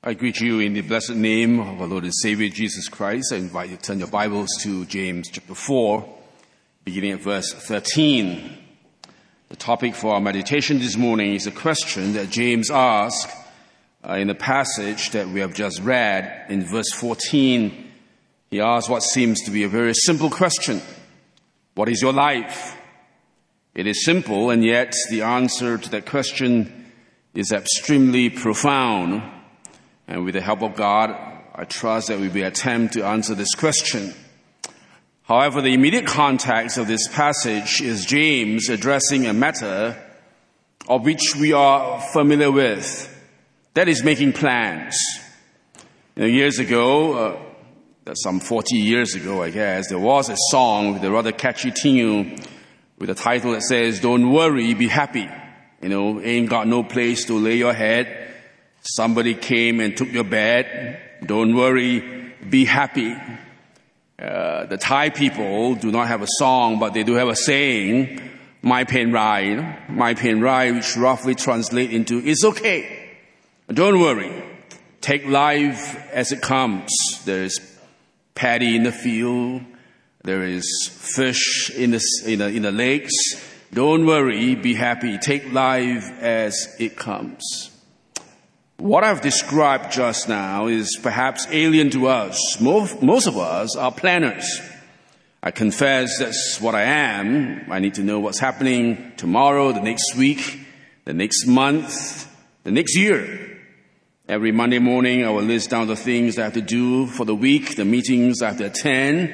I greet you in the blessed name of our Lord and Savior Jesus Christ. I invite you to turn your Bibles to James chapter 4, beginning at verse 13. The topic for our meditation this morning is a question that James asked in the passage that we have just read. In verse 14, he asked what seems to be a very simple question. What is your life? It is simple, and yet the answer to that question is extremely profound. And with the help of God, I trust that we will attempt to answer this question. However, the immediate context of this passage is James addressing a matter of which we are familiar with. That is making plans. Years ago, some 40 years ago, I guess, there was a song with a rather catchy tune with a title that says, "Don't worry, be happy. Ain't got no place to lay your head. Somebody came and took your bed. Don't worry, be happy." The Thai people do not have a song, but they do have a saying, "Mai Pen Rai," "Mai Pen Rai," which roughly translates into, "It's okay. Don't worry. Take life as it comes." There is paddy in the field. There is fish in the lakes. Don't worry, be happy. Take life as it comes. What I've described just now is perhaps alien to us. Most of us are planners. I confess that's what I am. I need to know what's happening tomorrow, the next week, the next month, the next year. Every Monday morning, I will list down the things I have to do for the week, the meetings I have to attend.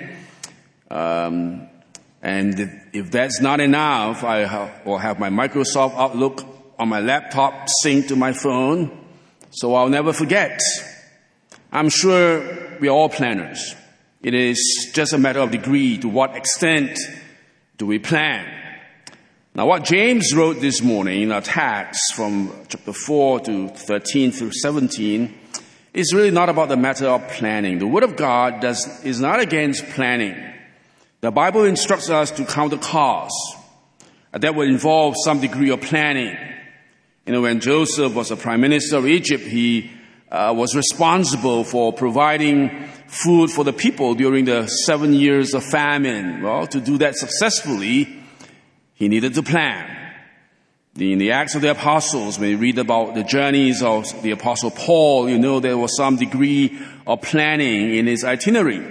And if that's not enough, I will have my Microsoft Outlook on my laptop synced to my phone, so I'll never forget. I'm sure we are all planners. It is just a matter of degree. To what extent do we plan? Now, what James wrote this morning in our text from chapter 4 to 13 through 17 is really not about the matter of planning. The Word of God is not against planning. The Bible instructs us to count the cost. That will involve some degree of planning. When Joseph was the prime minister of Egypt, he was responsible for providing food for the people during the 7 years of famine. Well, to do that successfully, he needed to plan. In the Acts of the Apostles, when you read about the journeys of the Apostle Paul, there was some degree of planning in his itinerary.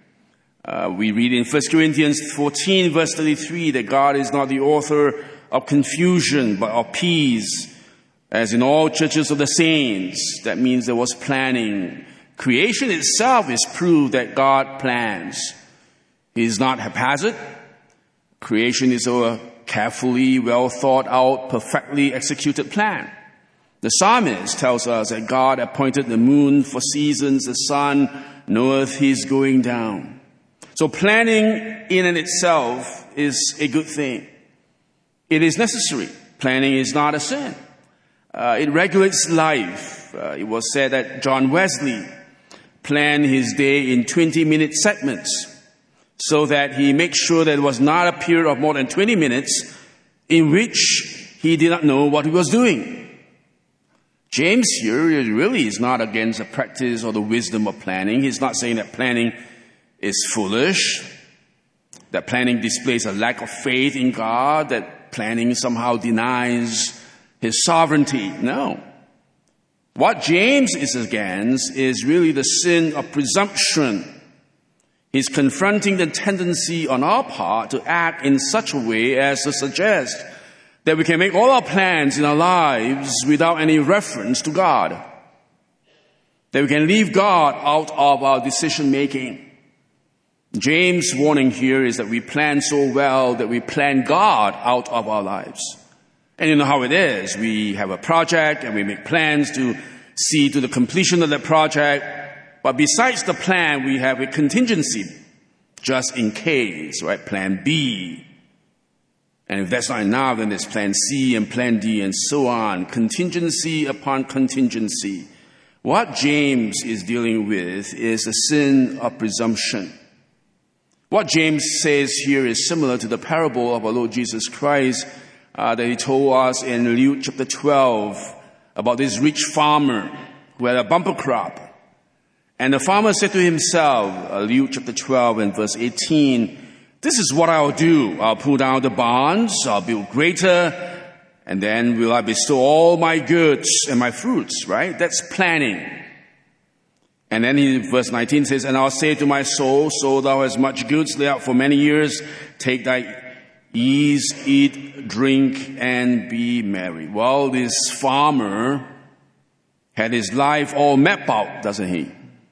We read in 1 Corinthians 14, verse 33, that God is not the author of confusion, but of peace, as in all churches of the saints. That means there was planning. Creation itself is proof that God plans. He is not haphazard. Creation is a carefully, well thought out, perfectly executed plan. The psalmist tells us that God appointed the moon for seasons, the sun knoweth his going down. So planning in and itself is a good thing. It is necessary. Planning is not a sin. It regulates life. It was said that John Wesley planned his day in 20-minute segments so that he makes sure there was not a period of more than 20 minutes in which he did not know what he was doing. James here really is not against the practice or the wisdom of planning. He's not saying that planning is foolish, that planning displays a lack of faith in God, that planning somehow denies his sovereignty. No. What James is against is really the sin of presumption. He's confronting the tendency on our part to act in such a way as to suggest that we can make all our plans in our lives without any reference to God. That we can leave God out of our decision making. James' warning here is that we plan so well that we plan God out of our lives. And you know how it is. We have a project and we make plans to see to the completion of the project. But besides the plan, we have a contingency just in case, right? Plan B. And if that's not enough, then there's plan C and plan D and so on. Contingency upon contingency. What James is dealing with is the sin of presumption. What James says here is similar to the parable of our Lord Jesus Christ that he told us in Luke chapter 12 about this rich farmer who had a bumper crop. And the farmer said to himself, Luke chapter 12 and verse 18, this is what I'll do. I'll pull down the barns, I'll build greater, and then will I bestow all my goods and my fruits, right? That's planning. And then verse 19 says, and I'll say to my soul, so thou hast much goods laid out for many years, take thy ease, eat, drink, and be merry. Well, this farmer had his life all mapped out, doesn't he?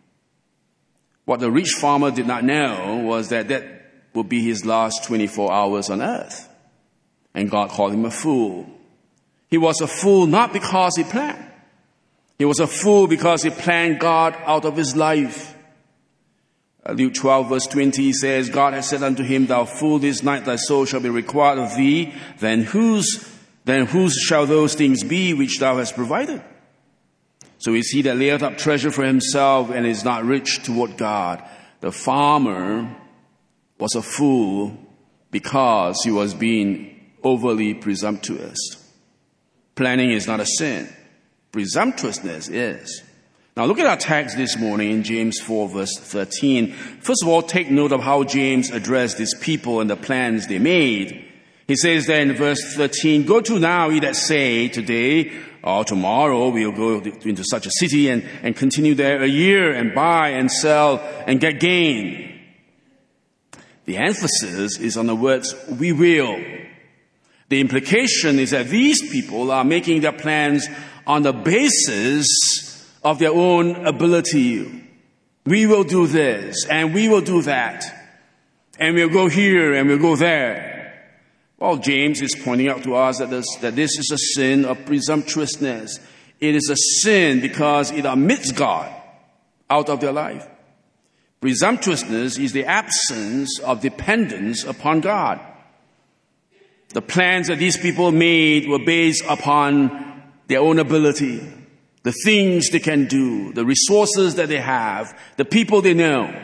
What the rich farmer did not know was that would be his last 24 hours on earth. And God called him a fool. He was a fool not because he planned. He was a fool because he planned God out of his life. Luke 12 verse 20 says, God has said unto him, thou fool, this night thy soul shall be required of thee. Then whose shall those things be which thou hast provided? So is he that layeth up treasure for himself and is not rich toward God. The farmer was a fool because he was being overly presumptuous. Planning is not a sin. Presumptuousness is. Now look at our text this morning in James 4 verse 13. First of all, take note of how James addressed these people and the plans they made. He says there in verse 13, go to now, ye that say, today or tomorrow we'll go into such a city and continue there a year and buy and sell and get gain. The emphasis is on the words, we will. The implication is that these people are making their plans on the basis of their own ability. We will do this and we will do that. And we'll go here and we'll go there. Well, James is pointing out to us that this is a sin of presumptuousness. It is a sin because it omits God out of their life. Presumptuousness is the absence of dependence upon God. The plans that these people made were based upon their own ability, the things they can do, the resources that they have, the people they know.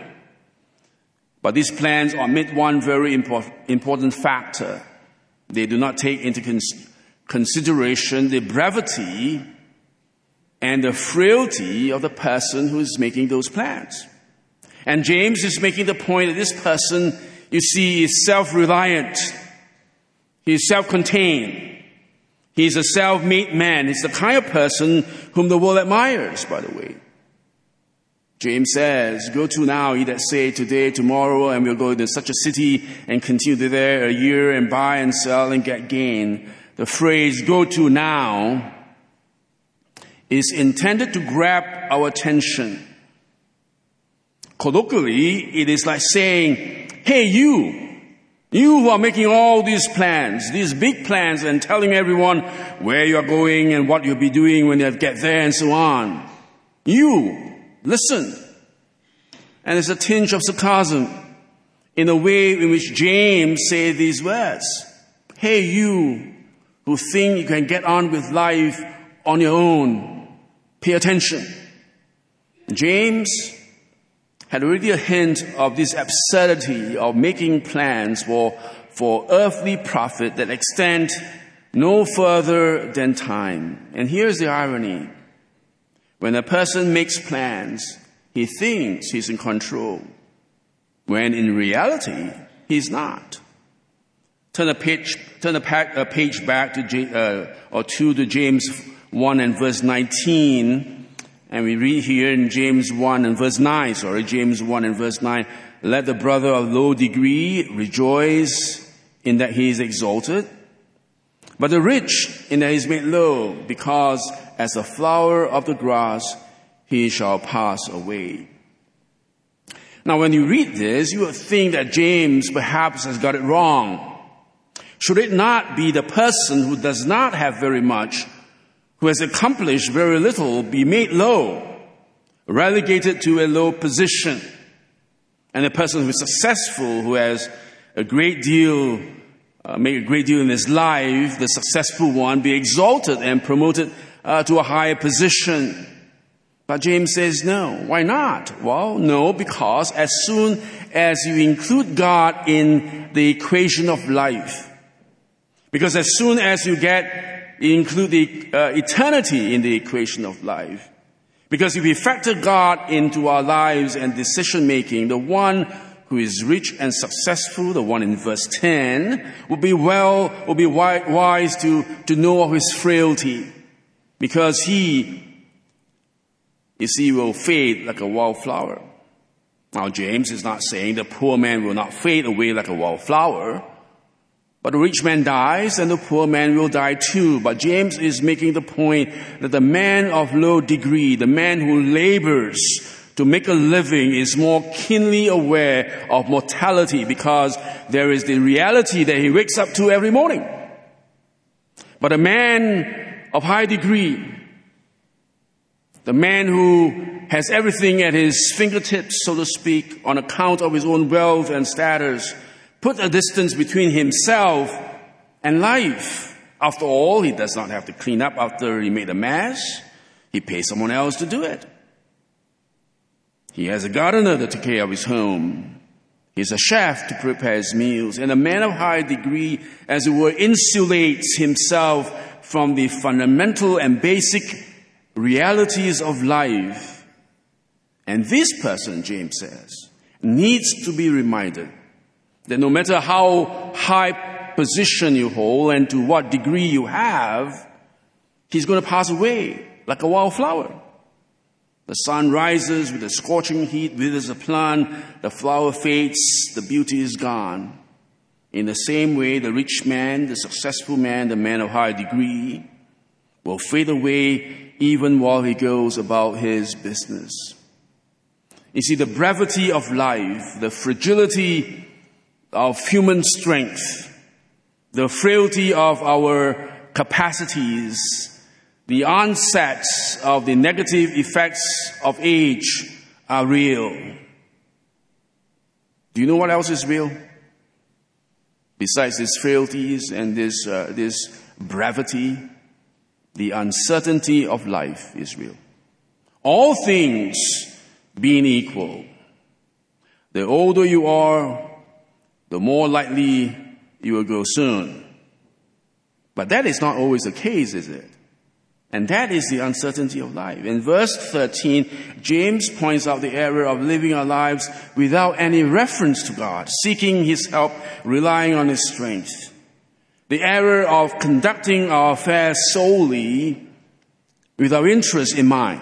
But these plans omit one very important factor. They do not take into consideration the brevity and the frailty of the person who is making those plans. And James is making the point that this person, you see, is self-reliant. He is self-contained. He is a self-made man. He's the kind of person whom the world admires, by the way. James says, go to now, ye that say today, tomorrow, and we'll go to such a city and continue there a year and buy and sell and get gain. The phrase go to now is intended to grab our attention. Colloquially, it is like saying, hey, you who are making all these plans, these big plans, and telling everyone where you're going and what you'll be doing when you get there and so on. You, listen. And there's a tinge of sarcasm in the way in which James said these words. Hey, you who think you can get on with life on your own, pay attention. James had already a hint of this absurdity of making plans for earthly profit that extend no further than time. And here's the irony. When a person makes plans, he thinks he's in control, when in reality, he's not. Turn a page back to James 1 and verse 19. And we read here in James 1 and verse 9, let the brother of low degree rejoice in that he is exalted, but the rich in that he is made low, because as a flower of the grass, he shall pass away. Now when you read this, you would think that James perhaps has got it wrong. Should it not be the person who does not have very much, who has accomplished very little, be made low, relegated to a low position? And the person who is successful, who has a great deal, made a great deal in his life, the successful one, be exalted and promoted to a higher position. But James says no. Why not? Well, no, because as soon as you include God in the equation of life, because as soon as you include the eternity in the equation of life, Because if we factor God into our lives and decision making, the one who is rich and successful, the one in verse 10, will be wise to know of his frailty, because he will fade like a wildflower. Now, James is not saying the poor man will not fade away like a wildflower, but the rich man dies and the poor man will die too. But James is making the point that the man of low degree, the man who labors to make a living, is more keenly aware of mortality, because there is the reality that he wakes up to every morning. But a man of high degree, the man who has everything at his fingertips, so to speak, on account of his own wealth and status, put a distance between himself and life. After all, he does not have to clean up after he made a mess. He pays someone else to do it. He has a gardener to take care of his home. He's a chef to prepare his meals. And a man of high degree, as it were, insulates himself from the fundamental and basic realities of life. And this person, James says, needs to be reminded that no matter how high position you hold and to what degree you have, he's going to pass away like a wildflower. The sun rises with a scorching heat, withers a plant, the flower fades, the beauty is gone. In the same way, the rich man, the successful man, the man of high degree, will fade away even while he goes about his business. You see, the brevity of life, the fragility of human strength, the frailty of our capacities, the onset of the negative effects of age are real. Do you know what else is real? Besides these frailties and this brevity, the uncertainty of life is real. All things being equal, the older you are, the more likely you will go soon. But that is not always the case, is it? And that is the uncertainty of life. In verse 13, James points out the error of living our lives without any reference to God, seeking his help, relying on his strength. The error of conducting our affairs solely with our interest in mind.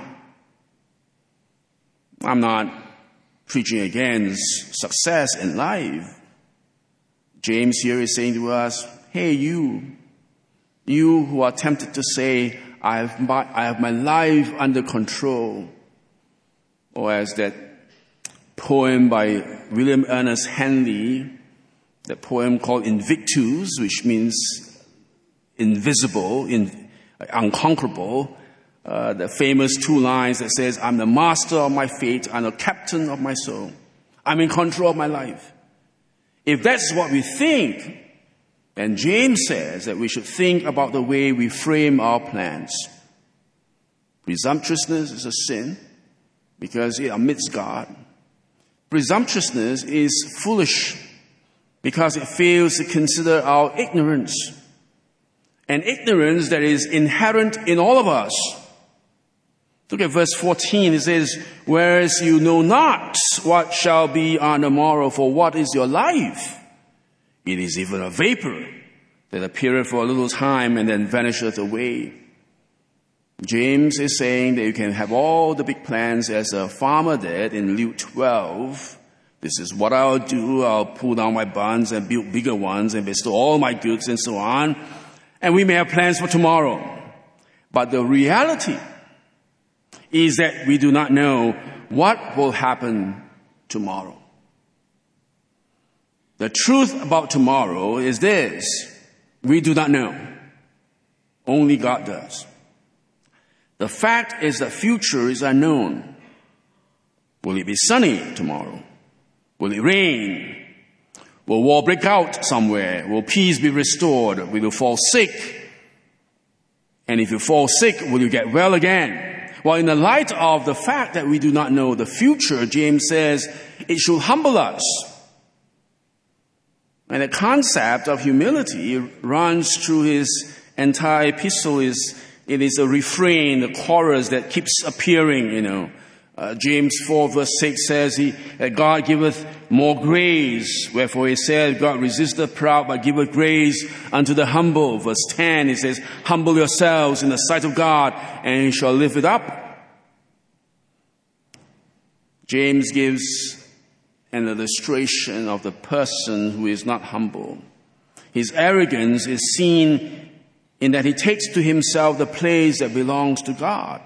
I'm not preaching against success in life. James here is saying to us, hey, you who are tempted to say, I have my life under control. Or as that poem by William Ernest Henley, that poem called Invictus, which means invisible, unconquerable, the famous two lines that says, I'm the master of my fate, I'm the captain of my soul. I'm in control of my life. If that's what we think, then James says that we should think about the way we frame our plans. Presumptuousness is a sin because it omits God. Presumptuousness is foolish because it fails to consider our ignorance. An ignorance that is inherent in all of us. Look at verse 14. It says, whereas you know not what shall be on the morrow, for what is your life? It is even a vapor that appeareth for a little time and then vanisheth away. James is saying that you can have all the big plans as a farmer did in Luke 12. This is what I'll do. I'll pull down my barns and build bigger ones and bestow all my goods and so on. And we may have plans for tomorrow. But the reality is that we do not know what will happen tomorrow. The truth about tomorrow is this: we do not know. Only God does. The fact is that future is unknown. Will it be sunny tomorrow? Will it rain? Will war break out somewhere? Will peace be restored? Will you fall sick? And if you fall sick, will you get well again? Well, in the light of the fact that we do not know the future, James says it should humble us. And the concept of humility runs through his entire epistle. Is It is a refrain, the chorus that keeps appearing, James 4 verse 6 says, God giveth more grace. Wherefore he said, God resisteth the proud, but giveth grace unto the humble. Verse 10, it says, humble yourselves in the sight of God, and he shall lift it up. James gives an illustration of the person who is not humble. His arrogance is seen in that he takes to himself the place that belongs to God.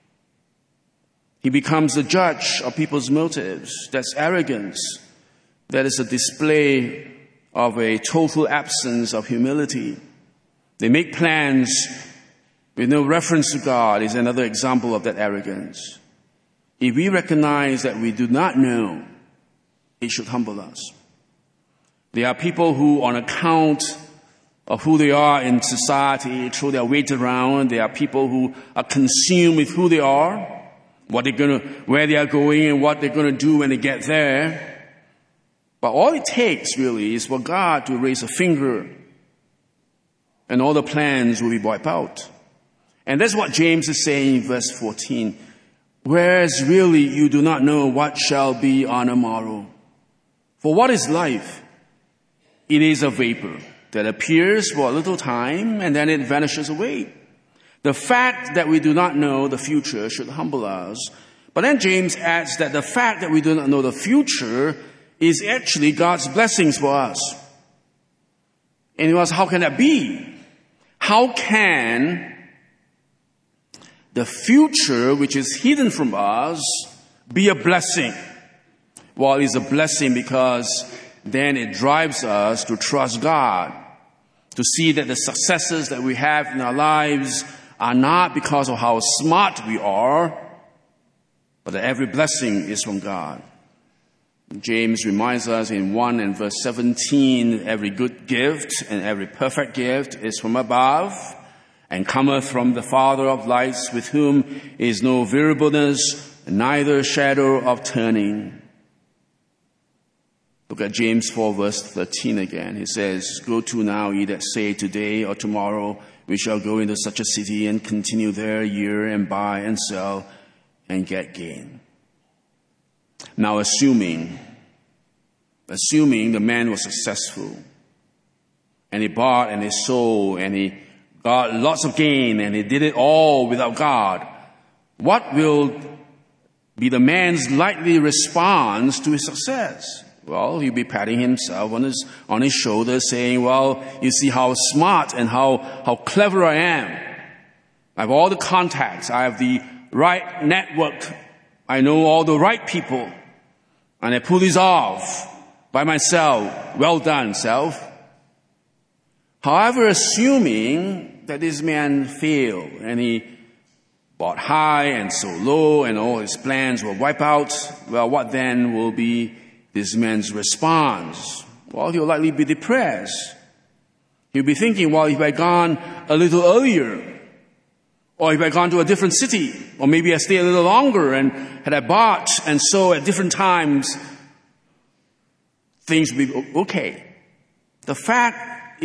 He becomes the judge of people's motives. That's arrogance. That is a display of a total absence of humility. They make plans with no reference to God is another example of that arrogance. If we recognize that we do not know, it should humble us. There are people who, on account of who they are in society, throw their weight around. There are people who are consumed with who they are, where they are going, and what they're going to do when they get there. But all it takes really is for God to raise a finger, and all the plans will be wiped out. And that's what James is saying in verse 14. Whereas really you do not know what shall be on a morrow. For what is life? It is a vapor that appears for a little time and then it vanishes away. The fact that we do not know the future should humble us. But then James adds that the fact that we do not know the future is actually God's blessings for us. And he asks, how can that be? How can the future, which is hidden from us, be a blessing? Well, it's a blessing because then it drives us to trust God, to see that the successes that we have in our lives are not because of how smart we are, but that every blessing is from God. James reminds us in 1 and verse 17, every good gift and every perfect gift is from above, and cometh from the Father of lights, with whom is no variableness, neither shadow of turning. Look at James 4 verse 13 again. He says, go to now, ye that say, today or tomorrow we shall go into such a city and continue there a year and buy and sell and get gain. Now assuming the man was successful, and he bought and he sold and he got lots of gain and he did it all without God, what will be the man's likely response to his success? Well, he'll be patting himself on his shoulder saying, well, you see how smart and how clever I am. I have all the contacts. I have the right network. I know all the right people. And I pull this off by myself. Well done, self. However, assuming that this man failed and he bought high and sold low and all his plans will wipe out, well, what then will be this man's response? Well, he'll likely be depressed. He'll be thinking, well, if I had gone a little earlier, or if I had gone to a different city, or maybe I stayed a little longer and had I bought and sold at different times, things would be okay. The fact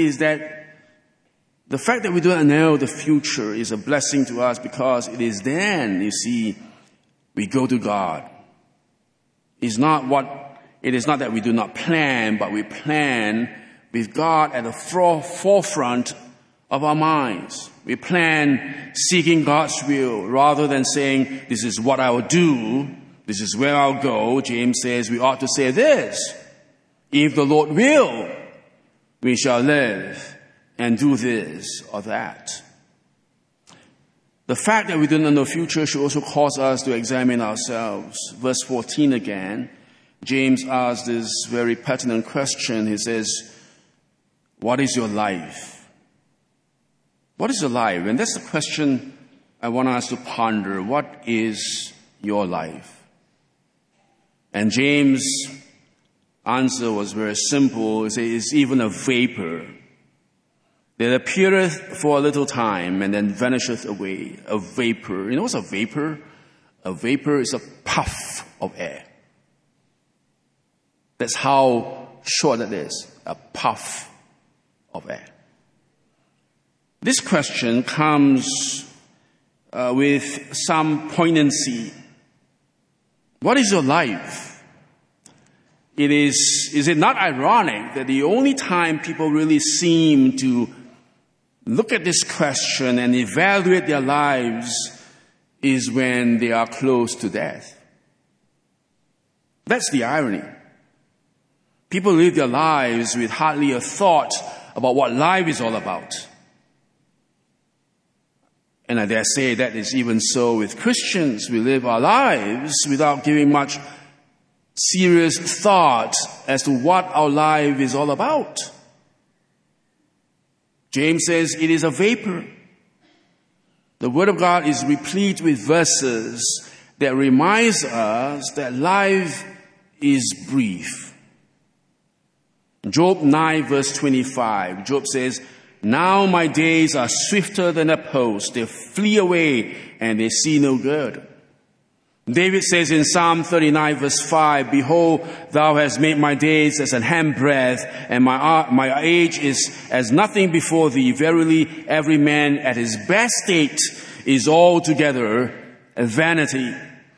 that we do not know the future is a blessing to us because it is then, you see, we go to God. It is not that we do not plan, but we plan with God at the forefront of our minds. We plan seeking God's will rather than saying, this is what I will do, this is where I'll go. James says we ought to say this: if the Lord will, we shall live and do this or that. The fact that we do not know the future should also cause us to examine ourselves. Verse 14 again, James asks this very pertinent question. He says, what is your life? What is your life? And that's the question I want us to ponder. What is your life? And James' answer was very simple. He says, it's even a vapor that appeareth for a little time and then vanisheth away. A vapor. You know what's a vapor? A vapor is a puff of air. That's how short it is. A puff of air. This question comes with some poignancy. What is your life? Is it not ironic that the only time people really seem to look at this question and evaluate their lives is when they are close to death? That's the irony. People live their lives with hardly a thought about what life is all about. And I dare say that is even so with Christians. We live our lives without giving much serious thought as to what our life is all about. James says it is a vapor. The Word of God is replete with verses that reminds us that life is brief. Job 9 verse 25, Job says, "Now my days are swifter than a post. They flee away and they see no good." David says in Psalm 39 verse 5, "Behold, thou hast made my days as an handbreadth, and my age is as nothing before thee. Verily, every man at his best state is altogether a vanity."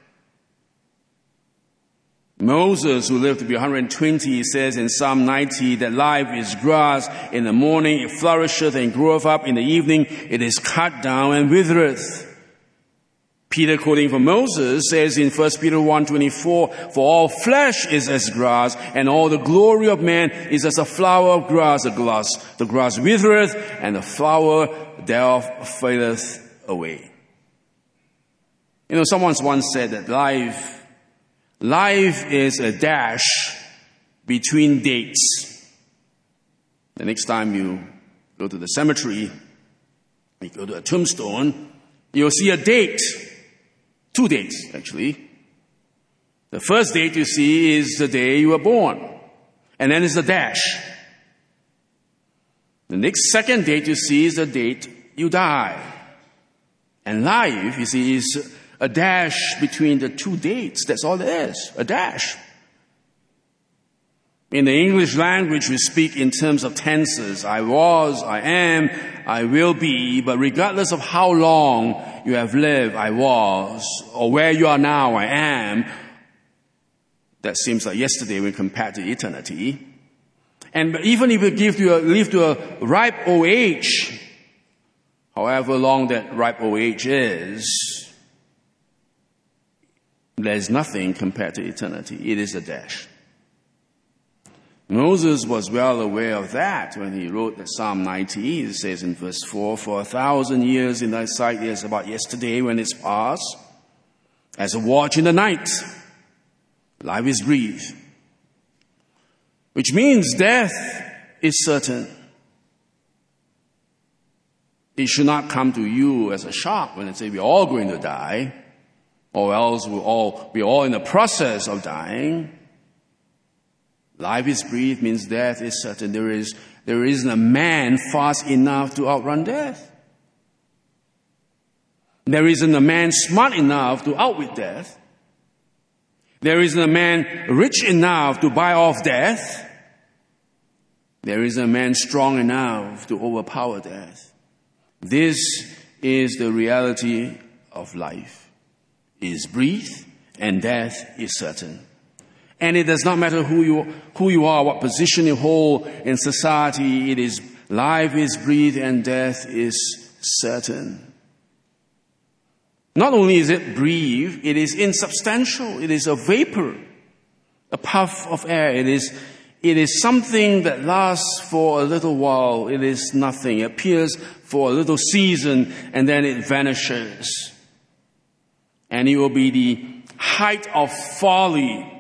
Moses, who lived to be 120, says in Psalm 90 that life is grass. In the morning it flourisheth and groweth up. In the evening it is cut down and withereth. Peter, quoting from Moses, says in 1 Peter 1:24, "For all flesh is as grass, and all the glory of man is as a flower of grass. The grass withereth, and the flower thereof fadeth away." Someone once said that life is a dash between dates. The next time you go to the cemetery, you go to a tombstone, you'll see a date. 2 dates, actually. The first date you see is the day you were born. And then it's the dash. The second date you see is the date you die. And life, you see, is a dash between the 2 dates. That's all it is, a dash. In the English language, we speak in terms of tenses. I was, I am, I will be. But regardless of how long you have lived, I was, or where you are now, I am, that seems like yesterday when compared to eternity. And even if you live to a ripe old age, however long that ripe old age is, there's nothing compared to eternity. It is a dash. Moses was well aware of that when he wrote Psalm 90. It says in verse 4, "For 1,000 years in thy sight is about yesterday when it's past, as a watch in the night. Life is brief." Which means death is certain. It should not come to you as a shock when they say we're all going to die, or else we're all in the process of dying. Life is brief means death is certain. There isn't a man fast enough to outrun death. There isn't a man smart enough to outwit death. There isn't a man rich enough to buy off death. There isn't a man strong enough to overpower death. This is the reality of life. It is brief and death is certain. And it does not matter who you are, what position you hold in society. Life is brief and death is certain. Not only is it brief, it is insubstantial. It is a vapor, a puff of air. It is something that lasts for a little while. It is nothing. It appears for a little season and then it vanishes. And it will be the height of folly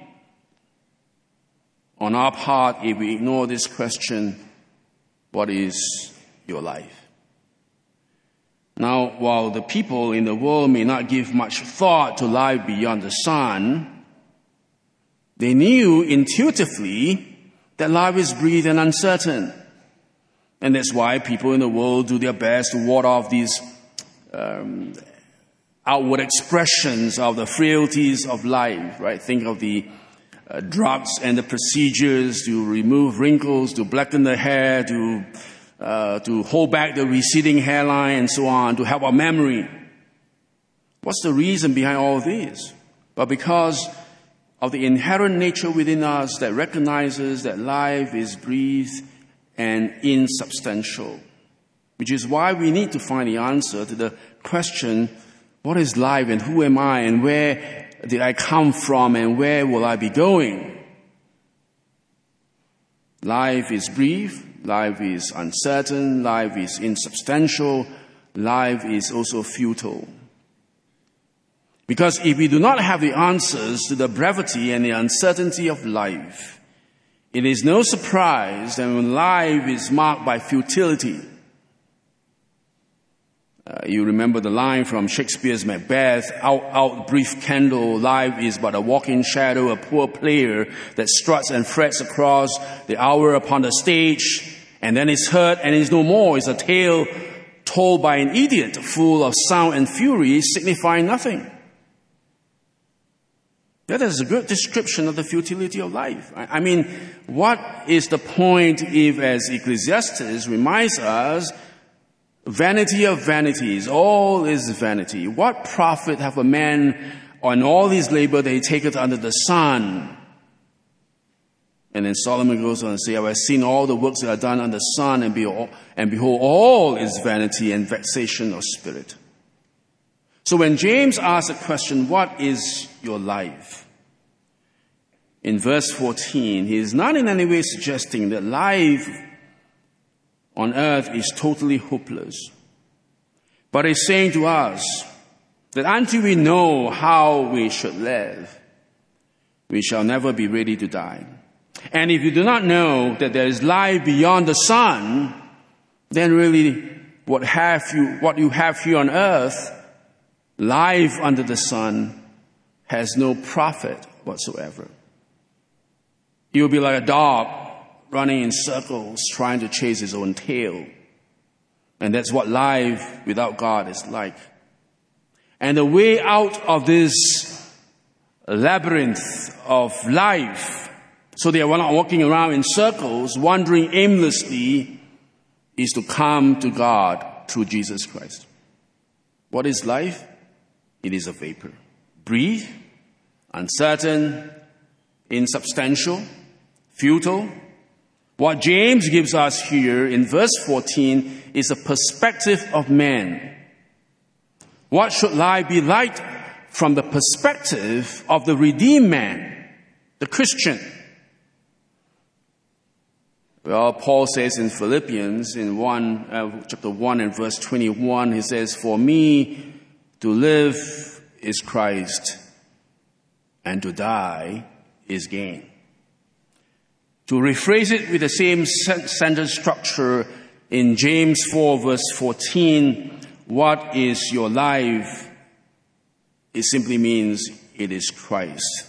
on our part if we ignore this question, what is your life? Now, while the people in the world may not give much thought to life beyond the sun, they knew intuitively that life is brief and uncertain. And that's why people in the world do their best to ward off these outward expressions of the frailties of life, right? Think of the drugs and the procedures to remove wrinkles, to blacken the hair, to hold back the receding hairline and so on, to help our memory. What's the reason behind all this? But because of the inherent nature within us that recognizes that life is brief and insubstantial, which is why we need to find the answer to the question, what is life and who am I and where did I come from and where will I be going? Life is brief, life is uncertain, life is insubstantial, life is also futile. Because if we do not have the answers to the brevity and the uncertainty of life, it is no surprise that when life is marked by futility. You remember the line from Shakespeare's Macbeth, out, brief candle, life is but a walking shadow, a poor player that struts and frets across the hour upon the stage, and then is heard and is no more. It's a tale told by an idiot, full of sound and fury, signifying nothing. That is a good description of the futility of life. I mean, what is the point if, as Ecclesiastes reminds us, vanity of vanities, all is vanity. What profit have a man on all his labor that he taketh under the sun? And then Solomon goes on to say, I have seen all the works that are done under the sun, and behold, all is vanity and vexation of spirit. So when James asks the question, what is your life? In verse 14, he is not in any way suggesting that life on earth is totally hopeless. But he's saying to us that until we know how we should live, we shall never be ready to die. And if you do not know that there is life beyond the sun, then really what you have here on earth, life under the sun, has no profit whatsoever. You'll be like a dog running in circles, trying to chase his own tail. And that's what life without God is like. And the way out of this labyrinth of life, so they are not walking around in circles, wandering aimlessly, is to come to God through Jesus Christ. What is life? It is a vapor. Brief, uncertain, insubstantial, futile. What James gives us here in verse 14 is a perspective of man. What should life be like from the perspective of the redeemed man, the Christian? Well, Paul says in Philippians in chapter 1 and verse 21, he says, for me to live is Christ, and to die is gain. To rephrase it with the same sentence structure in James 4 verse 14, what is your life? It simply means it is Christ.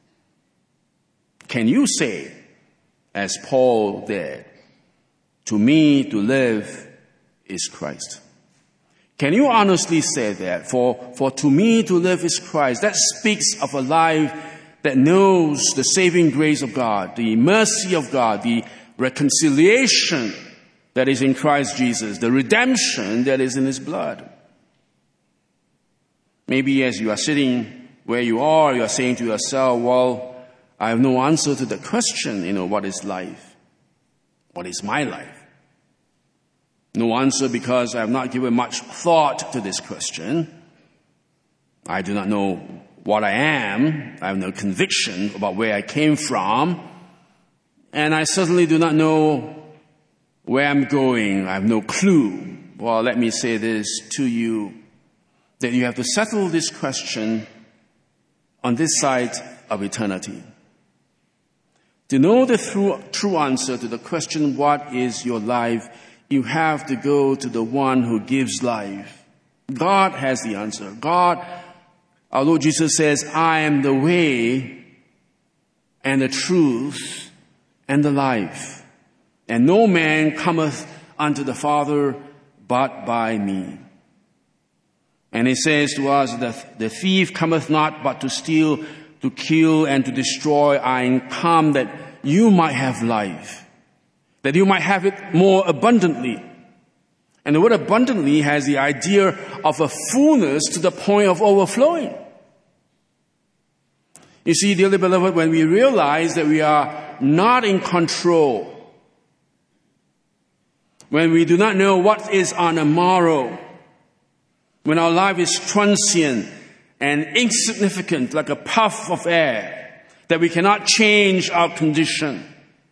Can you say, as Paul did, to me to live is Christ? Can you honestly say that? For to me to live is Christ. That speaks of a life that knows the saving grace of God, the mercy of God, the reconciliation that is in Christ Jesus, the redemption that is in His blood. Maybe as you are sitting where you are saying to yourself, well, I have no answer to the question, what is life? What is my life? No answer because I have not given much thought to this question. I do not know what I am. I have no conviction about where I came from. And I certainly do not know where I'm going. I have no clue. Well, let me say this to you, that you have to settle this question on this side of eternity. To know the true answer to the question, what is your life, you have to go to the one who gives life. God has the answer. God, our Lord Jesus says, I am the way and the truth and the life. And no man cometh unto the Father but by me. And He says to us that the thief cometh not but to steal, to kill, and to destroy. I am come that you might have life, that you might have it more abundantly. And the word abundantly has the idea of a fullness to the point of overflowing. You see, dearly beloved, when we realize that we are not in control, when we do not know what is on the morrow, when our life is transient and insignificant like a puff of air, that we cannot change our condition.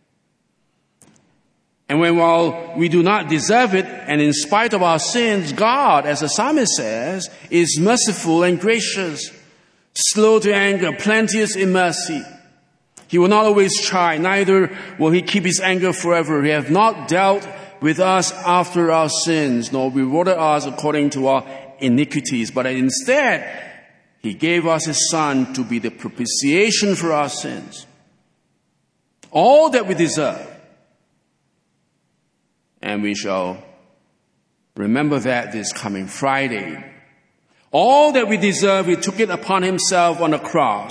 And when while we do not deserve it, and in spite of our sins, God, as the psalmist says, is merciful and gracious, slow to anger, plenteous in mercy. He will not always chide, neither will he keep his anger forever. He hath not dealt with us after our sins, nor rewarded us according to our iniquities. But instead, he gave us his Son to be the propitiation for our sins. All that we deserve. And we shall remember that this coming Friday. All that we deserve, he took it upon himself on the cross.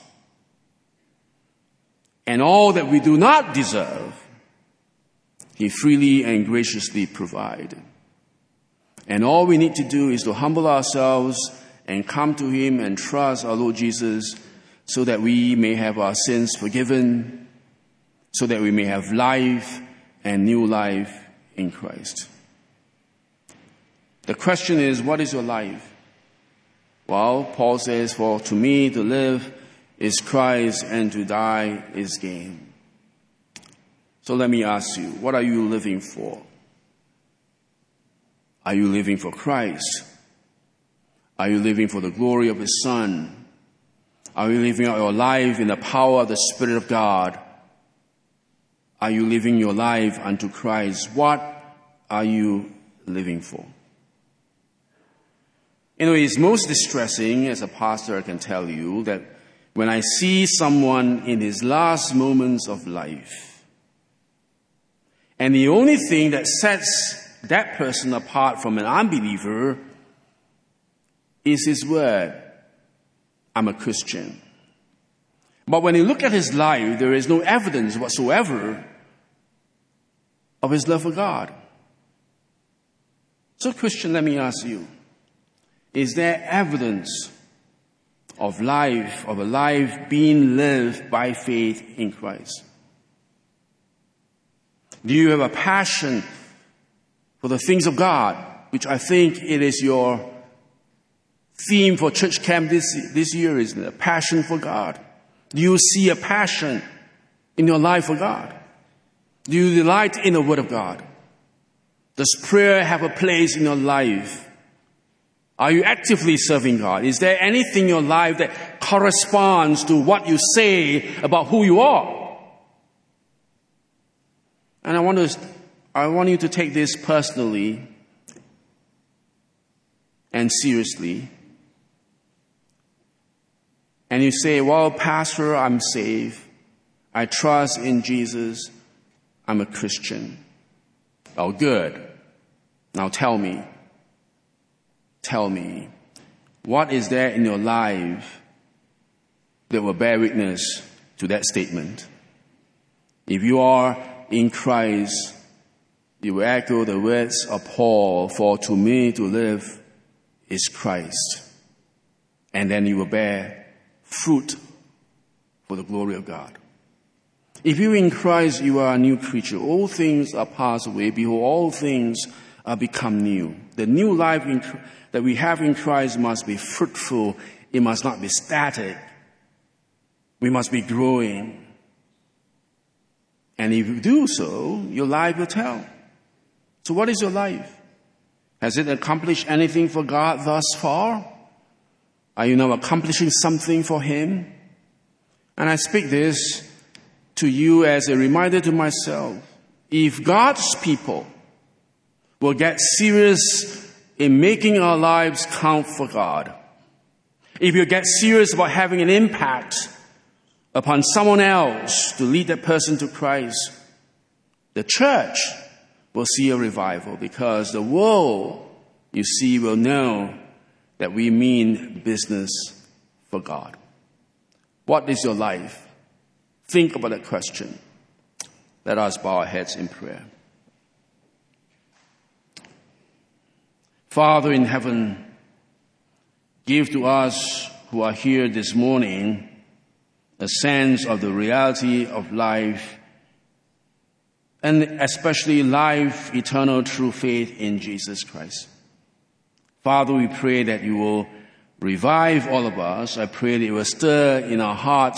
And all that we do not deserve, he freely and graciously provided. And all we need to do is to humble ourselves and come to him and trust our Lord Jesus so that we may have our sins forgiven, so that we may have life and new life in Christ. The question is, what is your life? Well, Paul says, for to me to live is Christ and to die is gain. So let me ask you, what are you living for? Are you living for Christ? Are you living for the glory of his Son? Are you living out your life in the power of the Spirit of God? Are you living your life unto Christ? What are you living for? You know, it's most distressing, as a pastor I can tell you, that when I see someone in his last moments of life, and the only thing that sets that person apart from an unbeliever is his word, I'm a Christian. But when you look at his life, there is no evidence whatsoever of his love for God. So, Christian, let me ask you, is there evidence of a life being lived by faith in Christ? Do you have a passion for the things of God, which I think it is your theme for church camp this year, isn't it? A passion for God. Do you see a passion in your life for God? Do you delight in the Word of God? Does prayer have a place in your life? Are you actively serving God? Is there anything in your life that corresponds to what you say about who you are? And I want you to take this personally and seriously. And you say, well, Pastor, I'm saved. I trust in Jesus. I'm a Christian. Oh, good. Now tell me, what is there in your life that will bear witness to that statement? If you are in Christ, you will echo the words of Paul, for to me to live is Christ. And then you will bear fruit for the glory of God. If you are in Christ, you are a new creature. All things are passed away. Behold, all things are become new. The new life that we have in Christ must be fruitful. It must not be static. We must be growing. And if you do so, your life will tell. So what is your life? Has it accomplished anything for God thus far? Are you now accomplishing something for Him? And I speak this to you as a reminder to myself. If God's people will get serious in making our lives count for God, if you get serious about having an impact upon someone else to lead that person to Christ, the church will see a revival, because the world, you see, will know that we mean business for God. What is your life? Think about that question. Let us bow our heads in prayer. Father in heaven, give to us who are here this morning a sense of the reality of life, and especially life eternal through faith in Jesus Christ. Father, we pray that you will revive all of us. I pray that you will stir in our hearts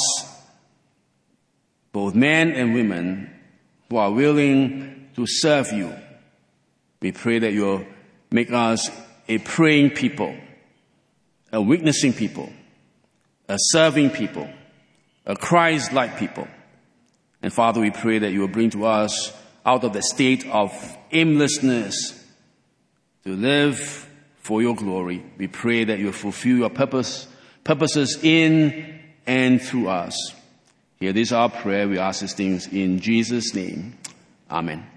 both men and women who are willing to serve you. We pray that you will make us a praying people, a witnessing people, a serving people, a Christ-like people. And Father, we pray that you will bring to us out of the state of aimlessness to live for your glory. We pray that you will fulfill your purposes in and through us. Hear this our prayer. We ask these things in Jesus' name. Amen.